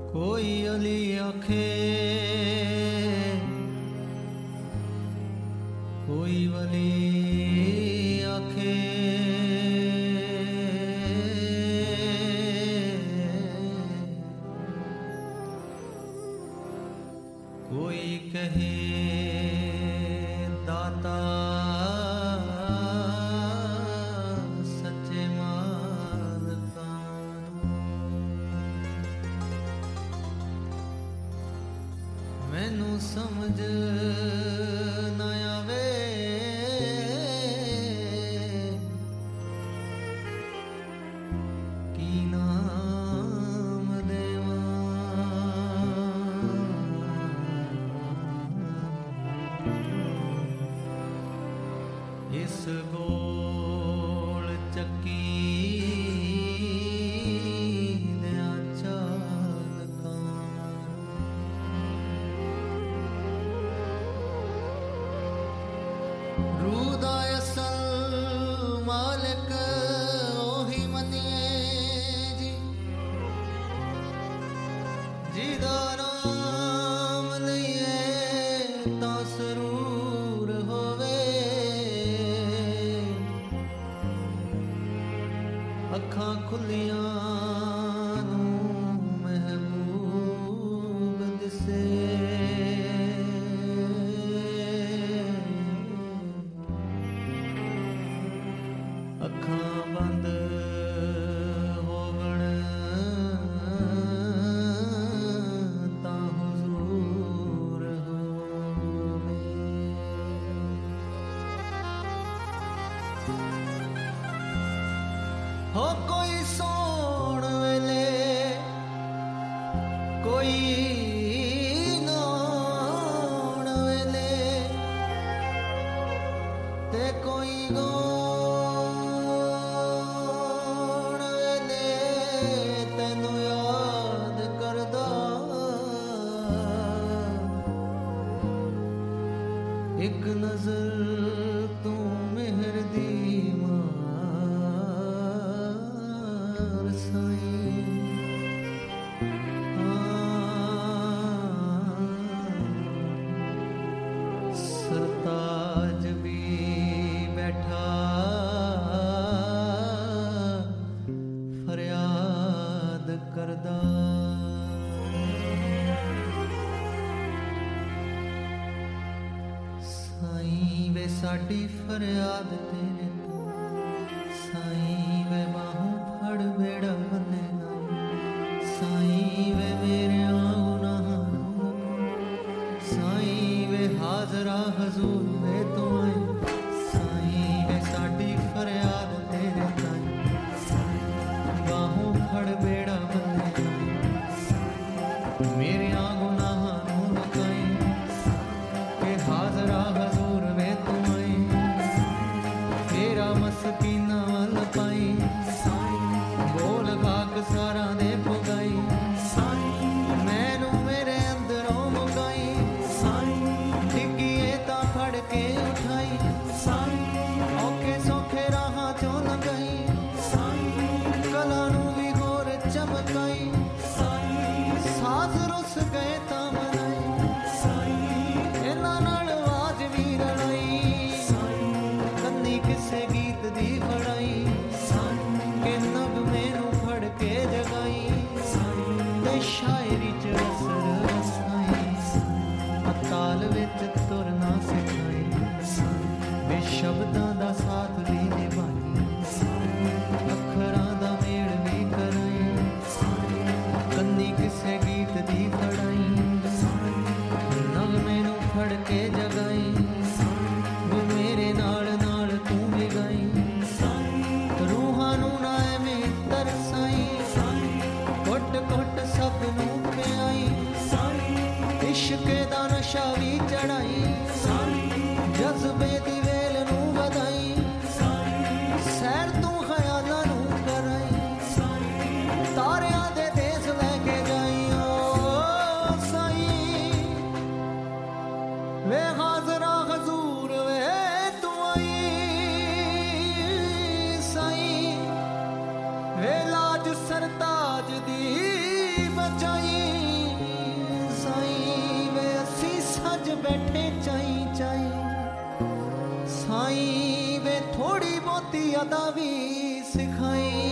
कोई अली आखे कोई वली आखे कोई कहे दाता सच्चे मालका मैनू समझ ना आवे की नाम देवा इस गोल चक्की दियां चालकां रूह दा असल मालिक ओही मनिए जी जिदा नाम लईए तां सरूर होवे अखां खुलियां नूं महबूब दिसे अखां बंद होवण तां हुजूर होवे हो कोई सोण वेले कोई नौण वेले ते कोई गौण वेले तैनू याद करदा एक नजर तू मेहर दी मार साईं सरताज भी बैठा फरियाद करदा साईं वे साडी फरियाद तेरे तो साईं वे बाहों फड़ बेड़ा बने साईं वे मेरे गुनाहां नूं साईं वे हाजरा हजूर वे तो आए साईं वे साडी फरियाद तेरे ताईं बाहों फड़ बेड़ा बने मेरे गुनाहां नूं लुकाई के हाजरा हजूर वे तो आए तेरा मस्कीना वल पाई बोल खाक सारा दे पुगाई मैनू मेरे अंदरों मुगाई डिग्गिए ता फड़ के उठाई औखे सौखे राहां चों लगाई कला नू भी गोर चमकाई साज रुस गए ता मनाई इन्हां नाल आवाज भी रड़ाई कन्नी किसे गीत दी फड़ाई के नग मैनू फड़ के जगाई ते शायरी च असर रसाई ताल विच तुरना सिखाई बे शब्दां दा साथ भी निभाई अखरां दा मेल भी कराई कन्नी किसे गीत दी फड़ाई नग मैनू फड़ के जगाई वो मेरे नाल नाल तू भी गाई रूहां नू ना एवें तरसाई घुट घुट सब नू पियाई इश्क दा नशा भी चढ़ाई जज्बे दी वेल नू वधाई सैर तू ख्यालां नू कराई तारियां दे देस लैके जाई ओ साईं वे हाजरा हजूर वे तू आई साईं वे लाज सरताज दी बचाई अदा भी सिखाई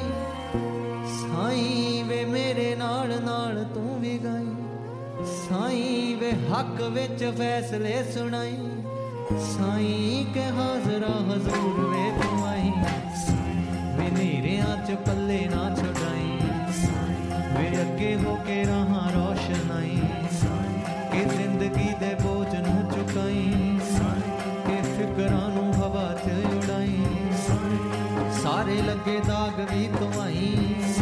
साईं वे मेरे नाल नाल तू भी गाई साईं वे हक विच फैसले सुनाई साईं के हाजरा हजूर वे तू आई वे नेरियां च पल्ले ना छुड़ाई वे अगे होके राहां रोशनाई के जिंदगी दे बोझ नू चुकाई के फिकरां नू हवा च उड़ाई सारे लगे दाग भी तू आई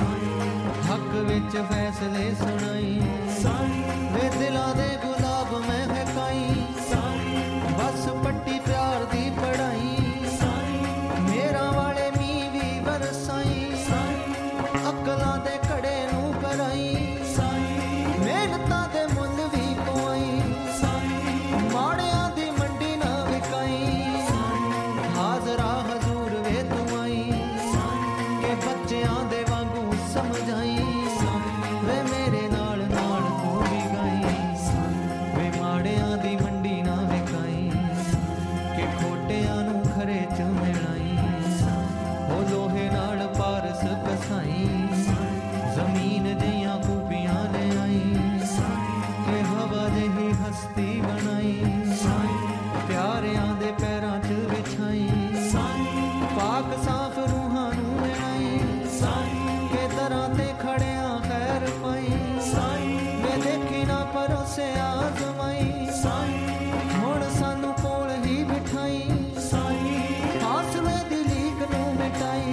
हक विच फैसले सुनाई वे दिलां दे गुलाब महकाई बस पट्टी प्यार दी पढ़ाई मेरा वाले मी भी बरसाई अकलां दे कड़े नू कराई मेहनतां दे मुल भी पवाई माड़ियां दी मंडी ना विकाई हाजरा हजूर वे तू आई के बच्चियां दे वांगू समझाई वे मेरे नाल नाल तू भी गाई वे माड़ियां दी मंडी ना विकाई के खोटियां नू खरे च मिलाई ओ लोहे नाल पारस कसाई जमीन जियां खूबियां ले आई के हवा जही हस्ती बनाई प्यारियां दे पैरां च विछाई पाक साफ रूहां नू मिलाई के दरां ते खड़ियां खैर पाई वे देखी ना परोसे आजमाई हुण सानू कोल ही बिठाई हासले दी लीक नू मिटाई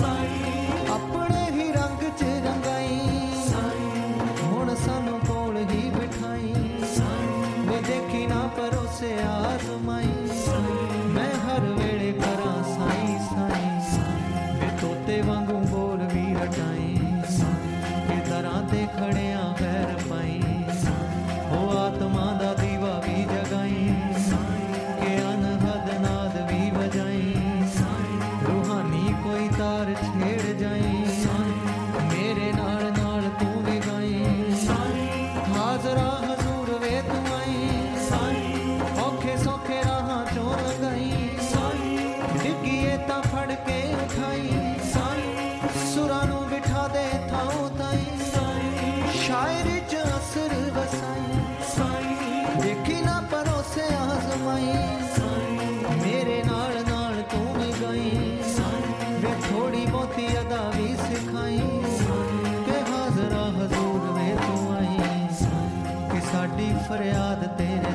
अपने ही रंग च रंगाई हुण सानू कोल ही बिठाई वे देखी ना परोसे आजमाई मैं हर वेले करां साईं साईं वे तोते वांगू बोल भी हटाई के दरां ते खड़ियां खैर पाई ओ आत्मा दा दीवा भी जगाई के अनहद नाद भी बजाई रूहानी कोई तार छेड़ जाई मेरे नाल नाल तू भी गाई हाजरा हजूर वे तू आई औखे सौखे राहां चों लगाई डिग्गीए तां फड़ के उठाई सुरां नू बिठा दे थां ताई शायरी च असर वसाई देखी ना परोसे आजमाई मेरे नाल नाल तू भी गाई वे थोड़ी बहुती अदा भी सिखाई के हाजरा हजूर वे तू आई कि साडी फरियाद तेरे